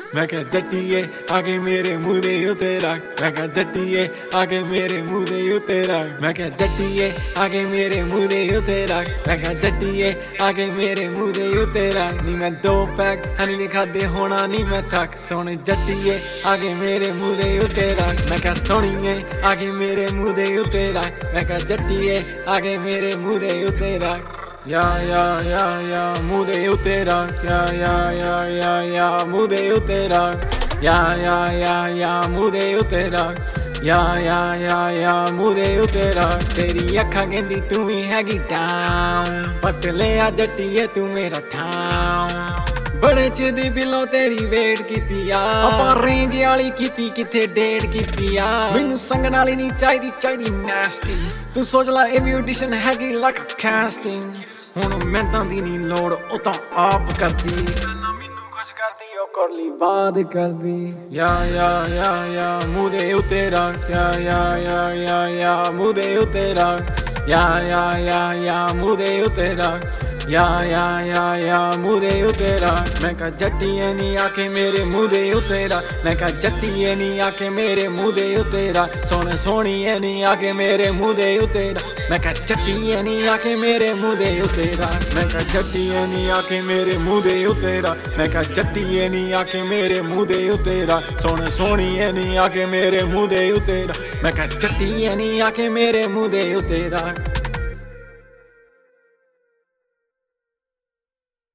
मैं क्या जट्टिए आके मेरे मुँह दे उत्ते रख, मैं क्या जट्टिए आके मेरे मुँह दे उत्ते रख, मैं क्या जट्टिए आके मेरे मुँह दे उत्ते रख, मैं क्या जट्टिए आके मेरे मुँह दे उत्ते रख। नी मैं 2 पैक हनी दे खादे होना नी मैं थक, सोने जट्टिए आके मेरे मुँह दे उत्ते रख, मैं क्या सोनिए आके मेरे मुँह दे उत्ते रख, मैं क्या जट्टिए आके मेरे मुँह दे उत्ते रख। या मुँह दे उत्ते रख, या मुँह दे उत्ते रख, या मुँह दे उत्ते रख, या मुँह दे उत्ते रख। तेरी अखां कहंदी तू ही हैगी डाउन, पतले आ जट्टिए तू मेरा ठाउन। बड़े चिर दी बिलो तेरी वेट कीती आ, ਆਪਾਂ रेंज वाली कीती किथे डेट कीती आ। मैनू संगण वाली नहीं चाहिदी, चाहिदी nasty। तू सोच ला ਇਹ ਵੀ audition हैगी like a casting। ਹੁਣ ਮਿਹਨਤਾਂ ਦੀ ਨਹੀਂ ਲੋੜ ਉਹ ਤਾਂ ਆਪ ਕਰਦੀ, ਪਹਿਲਾਂ ਮੈਨੂੰ ਕੁਝ ਕਰਦੀ ਉਹ ਕਰ ਲਈ ਬਾਅਦ ਕਰਦੀ। ਯਾ ਮੂੰਹ ਦੇ ਉੱਤੇ ਰੱਖ, ਯਾ ਮੂੰਹ ਦੇ ਉੱਤੇ ਰੱਖ, ਯਾ ਮੂੰਹ ਦੇ ਉੱਤੇ ਰੱਖ, या मुँह दे उत्ते रख। मैं कहा जट्टिए नी आके मेरे मुँह दे उत्ते रख, मैं कहा जट्टिए नी आके मेरे मुँह दे उत्ते रख, सोने सोनिए नी आके मेरे मुँह दे उत्ते रख, मैं कहा जट्टिए नी आके मेरे मुँह दे उत्ते रख, मैं कहा जट्टिए नी आके मेरे मुँह दे उत्ते रख, मैं कहा जट्टिए नी आके मेरे मुँह दे उत्ते रख, सोने सोनिए नी आके मेरे मुँह दे उत्ते रख, मैं कहा जट्टिए नी आके मेरे मुँह दे उत्ते रख।